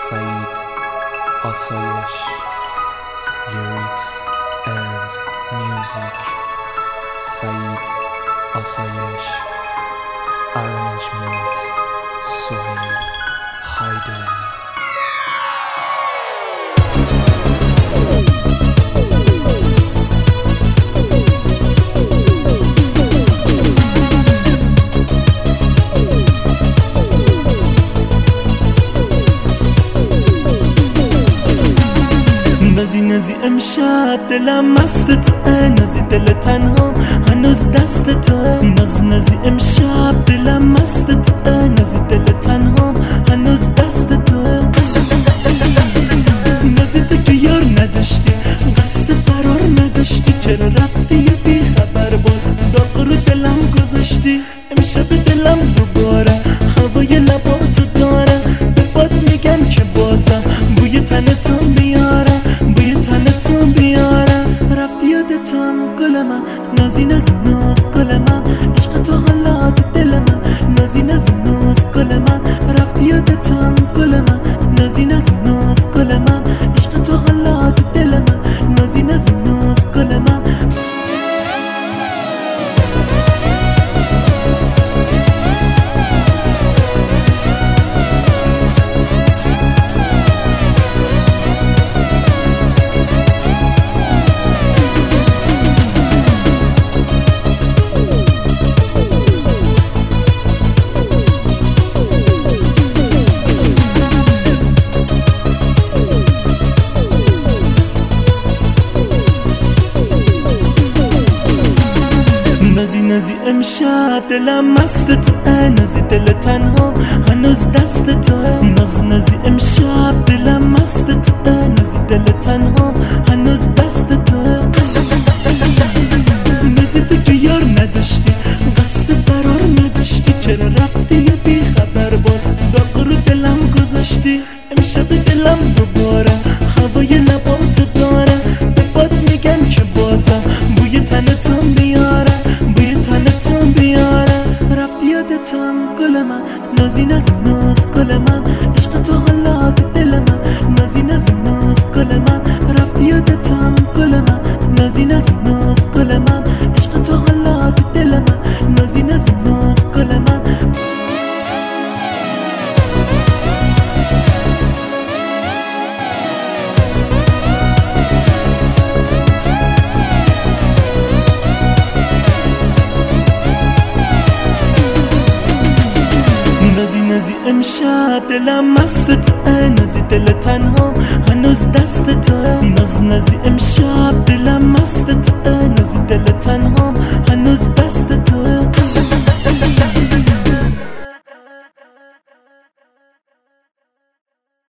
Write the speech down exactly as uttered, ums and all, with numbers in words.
سعید آسایش لیریکس اند میوزیک سعید آسایش ارنجمنت سهیل هایدن نازی نازی امشب دلم مست توه، نازی دل تنها هنوز دست توه. ناز نازی امشب دلم مست توه، نازی دل تنها هنوز دست توه. نازی تو که یار نداشتی، قصد فرار نداشتی، چرا رفتی یه بی خبر باز داغ رو دلم گذاشتی. امشب دلم دوباره هوای لباتو داره، به باد میگم که بازم بوی تنتو میاره، بوی تنتو بیاره. رفتی یادتم گل من، نازی نازی ناز گل من، عشق تو حالا تو دل من، نازی نازی ناز گل من. رفتی یادتم گل من، نازی نازی ناز گل من، عشق تو حالا تو دل من، نازی نازی ناز گل من. نازی نازی امشب دلم مست توه، نازی دل تنها هنوز دست توه. ناز نازی امشب دلم مست توه، نازی دل تنها هنوز دست توه. نازی تو که یار نداشتی، قصد فرار نداشتی، چرا رفتی یه بی خبر باز داغ رو دلم گذاشتی. امشب دلم دوباره هوای لباتو داره، به باد میگم که بازم بوی تنتو میاره، بوی تنتو بیاره. رفتی یادتم گل من، نازی نازی ناز گل من، عشق تو حالا تو دل من، نازی نازی ناز گل من. رفتی یادتم گل من، نازی نازی ناز گل من، عشق تو حالا تو دل من، نازی نازی ناز گل من. نازی نازی امشب دلم مست توه، نازی دل تنها هنوز دست توه. ناز نازی امشب دلم مست توه، نازی دل